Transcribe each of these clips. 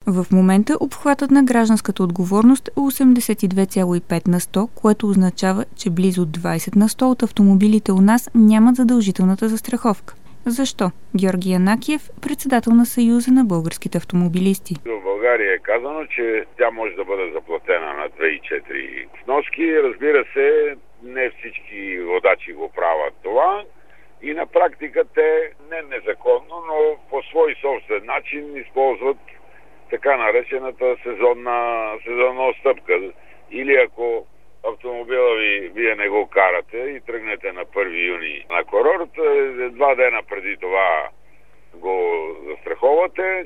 В момента обхватът на гражданската отговорност е 82,5 на 100, което означава, че близо 20 на 100 от автомобилите у нас нямат задължителната застраховка. Защо? Георги Янакиев, председател на Съюза на българските автомобилисти. В България е казано, че тя може да бъде заплатена на 2 и 4 вноски. Разбира се, не всички водачи го правят това. И на практика те не незаконно, но по свой собствен начин използват така наречената сезонна отстъпка. Или ако автомобила вие не го карате и тръгнете на 1 юни на курорт, 2 дена преди това го застраховате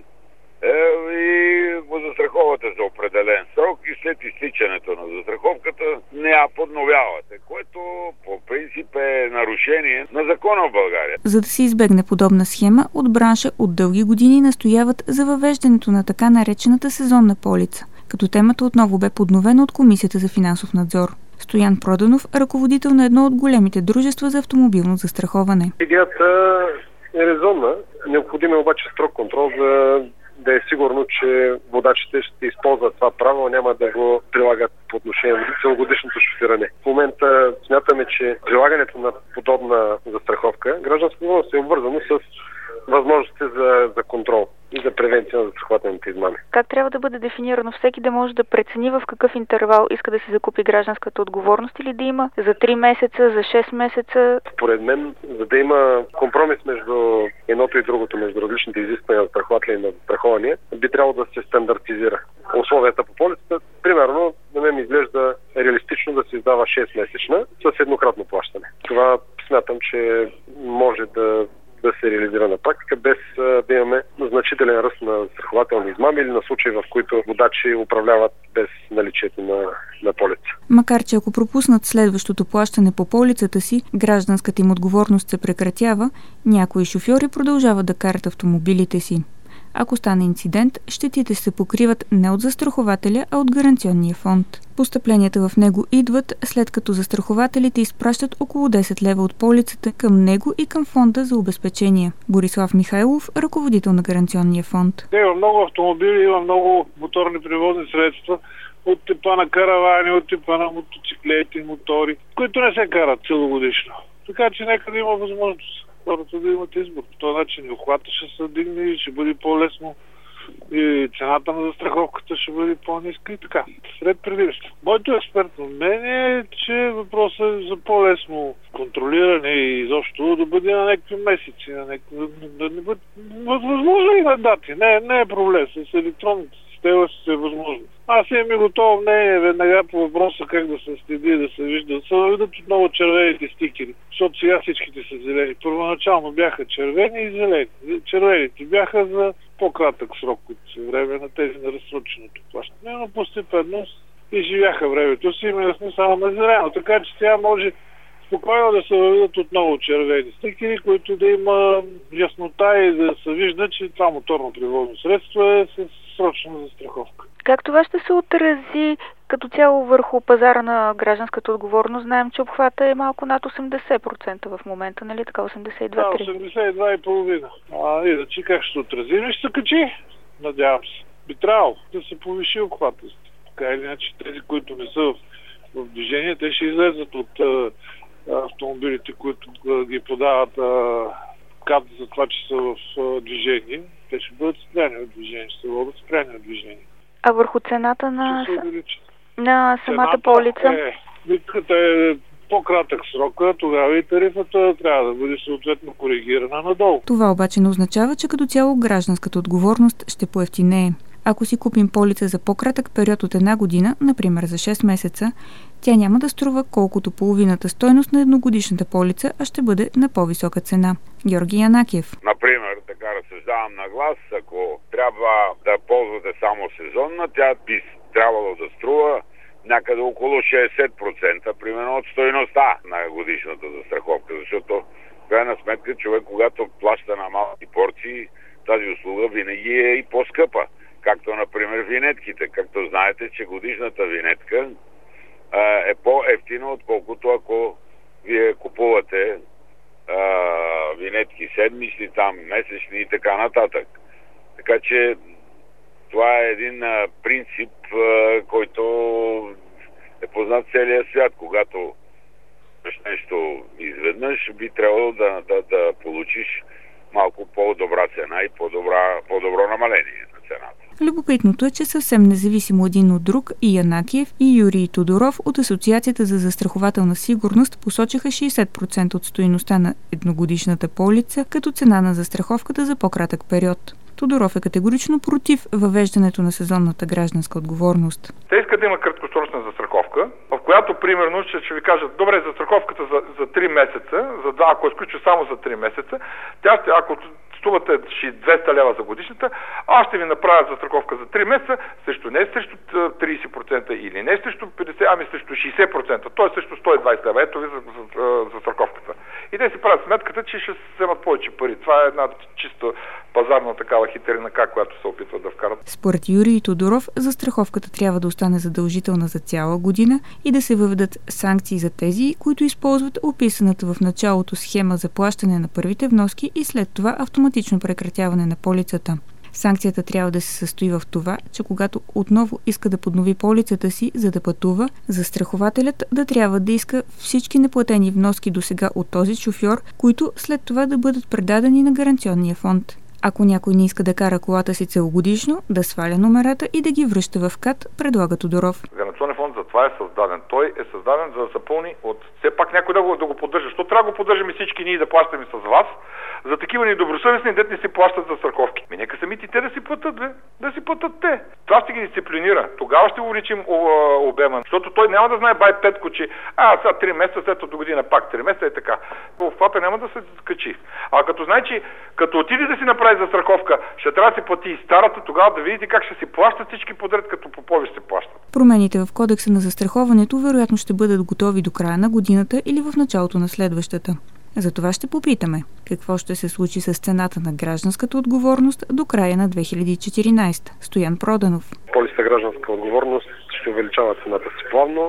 и го застраховате за определен срок и след изтичането на застраховката не я подновявате, което по принцип е нарушение на закона в България. За да се избегне подобна схема, от бранша от дълги години настояват за въвеждането на така наречената сезонна полица, като темата отново бе подновена от Комисията за финансов надзор. Стоян Проданов, ръководител на едно от големите дружества за автомобилно застраховане. Идеята е резонна, необходим е обаче строг контрол, за да е сигурно, че водачите ще използват това право, няма да го прилагат по отношение на целогодишното шофиране. В момента смятаме, че прилагането на подобна застраховка, гражданска отговорност е обвързано с възможности за контрол и за превенция на застрахователните измами. Как трябва да бъде дефинирано всеки да може да прецени в какъв интервал иска да си закупи гражданската отговорност или да има за 3 месеца, за 6 месеца? Според мен, за да има компромис между едното и другото, между различните изисквания на застрахователи и на застрахования, би трябвало да се стандартизира условията по полицата. Примерно, на мен ми изглежда реалистично да се издава 6-месечна с еднократно плащане. Това смятам, че може да се реализира на практика, без да имаме значителен ръст на застрахователни измами или на случаи, в които водачи управляват без наличието на полица. Макар че ако пропуснат следващото плащане по полицата си, гражданската им отговорност се прекратява, някои шофьори продължават да карат автомобилите си. Ако стане инцидент, щетите се покриват не от застрахователя, а от гаранционния фонд. Постъпленията в него идват, след като застрахователите изпращат около 10 лева от полицата към него и към фонда за обезпечение. Борислав Михайлов, ръководител на гаранционния фонд. Има много автомобили, има много моторни превозни средства от типа на каравани, от типа на мотоциклети, мотори, които не се карат целогодишно. Така че нека да има възможност хората да имат избор. По този начин обхвата ще се дигне и ще бъде по-лесно и цената на застраховката ще бъде по-ниска и така. Сред предимства. Моето експертно мнение е, че въпросът е за по-лесно контролиране и изобщо да бъде на някакви месеци, да не бъде възможно и на дати. Не е проблем. С електронната система ще е възможно. Аз имам и готово мнение веднага по въпроса как да се следи и да се вижда. Да се въведат отново червените стикери, защото сега всичките са зелени. Първоначално бяха червени и зелени. Червените бяха за по-кратък срок от време на тези на разсроченото плащане, но постепенно изживяха времето си и именно само на зелено. Така че сега може спокойно да се въведат отново червени стикери, които да има яснота и да се вижда, че това моторно превозно средство е с срочна застраховка. Как това ще се отрази като цяло върху пазара на гражданската отговорност? Знаем, че обхвата е малко над 80% в момента, нали така? 82,3%. Да, 82,5%. Иначе как ще се отрази? Ще се качи, надявам се. Би трябвало да се повиши обхвата. Така или иначе тези, които не са в движение, те ще излезат от автомобилите, които ги подават карта за това, че са в движение. Те ще бъдат спряни от движение, ще се бъдат спряни от движение. А върху цената на самата полица? Битката е по-кратък срок, тогава и тарифата трябва да бъде съответно коригирана надолу. Това обаче не означава, че като цяло гражданската отговорност ще поевтинее. Ако си купим полица за по-кратък период от 1 година, например за 6 месеца, тя няма да струва колкото половината стойност на едногодишната полица, а ще бъде на по-висока цена. Георги Янакиев. Например, така разсъждавам на глас, ако трябва да ползвате само сезонна, тя би трябвало да струва някъде около 60%, примерно от стойността на годишната застраховка, защото в крайна сметка човек, когато плаща на малки порции, тази услуга винаги е и по-скъпа. Както, например, винетките. Както знаете, че годишната винетка е по-евтина, отколкото ако вие купувате винетки седмични, там месечни и така нататък. Така че Това е един принцип, който е познат целия свят. Когато нещо изведнъж, би трябвало да получиш малко по-добра цена и по-добро намаление на цената. Любопитното е, че съвсем независимо един от друг и Янакиев и Юрий Тодоров от Асоциацията за застрахователна сигурност посочиха 60% от стойността на едногодишната полица като цена на застраховката за по-кратък период. Тодоров е категорично против въвеждането на сезонната гражданска отговорност. Те искат да има краткосрочна застраховка, в която, примерно, ще ви кажат, добре, застраховката за 3 месеца, ако изключва само за 3 месеца, тя ще, ако струвате 200 лева за годишната, аз ще ви направя застраховка за 3 месеца, не срещу 30% или не срещу 50%, ами срещу 60%, т.е. срещу 120 лева. Ето ви за застраховката. И те си правят сметката, че ще вземат повече пари. Това е една чисто пазарна такава хитрина, която се опитват да вкарат. Според Юрий Тодоров, застраховката трябва да остане задължителна за цяла година и да се въведат санкции за тези, които използват описаната в началото схема за плащане на първите вноски и след това автоматично прекратяване на полицата. Санкцията трябва да се състои в това, че когато отново иска да поднови полицата си, за да пътува, застрахователят да трябва да иска всички неплатени вноски досега от този шофьор, които след това да бъдат предадени на гаранционния фонд. Ако някой не иска да кара колата си целогодишно, да сваля номерата и да ги връща в КАТ, предлага Тодоров. Гаранционен фонд за това е създаден. Той е създаден за да се пълни от все пак някой да го поддържа. Защо трябва да го поддържаме всички ние да плащаме с вас? За такива недобросъвестни, дет не си плащат за страховки. Нека самите те да си платят, да си платят те. Това ще ги дисциплинира. Тогава ще увеличим обема. Защото той няма да знае бай Петко, че сега 3 месеца, след до година пак 3 месеца и така. Обхвата няма да се качи. А като знае, че като отиде да си направи за страховка, ще трябва да си плати и старата, тогава да видите как ще си плащат всички подред, като по повече се плащат. Промените в кодекса на застраховането вероятно ще бъдат готови до края на годината или в началото на следващата. Затова ще попитаме какво ще се случи с цената на гражданската отговорност до края на 2014. Стоян Проданов. Полицата гражданска отговорност ще увеличава цената си плавно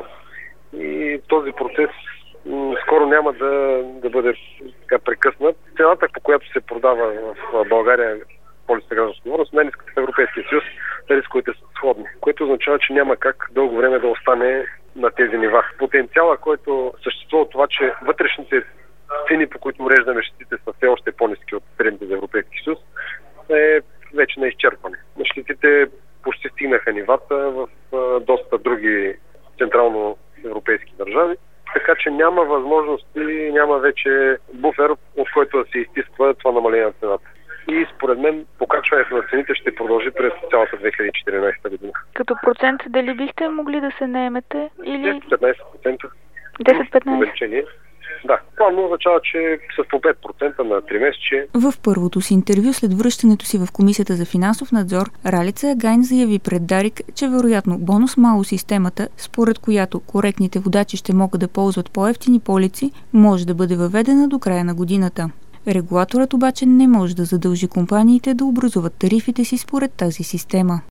и този процес скоро няма да бъде така прекъснат. Цената, по която се продава в България полицата гражданска отговорност, най-ниската в Европейския съюз, рисковете са сходни, което означава, че няма как дълго време да остане на тези нива. Потенциала, който съществува от това, че вътрешните цени, по които уреждаме щетите, са все още по-ниски от средните за Европейски съюз, е вече на изчерпване. Щетите почти стигнаха нивата в доста други централно-европейски държави, така че няма възможност и няма вече буфер, от който да се изтисква това намаление на цената. И според мен покачването на цените ще продължи през цялата 2014 година. Като процент дали бихте могли да се наемете? Или 10-15%. 10-15%? Увеличение. Да, плавно означава, че с по 5% на 3 месече. В първото си интервю след връщането си в Комисията за финансов надзор, Ралица Агайн заяви пред Дарик, че вероятно бонус-мало системата, според която коректните водачи ще могат да ползват по-евтини полици, може да бъде въведена до края на годината. Регулаторът обаче не може да задължи компаниите да образуват тарифите си според тази система.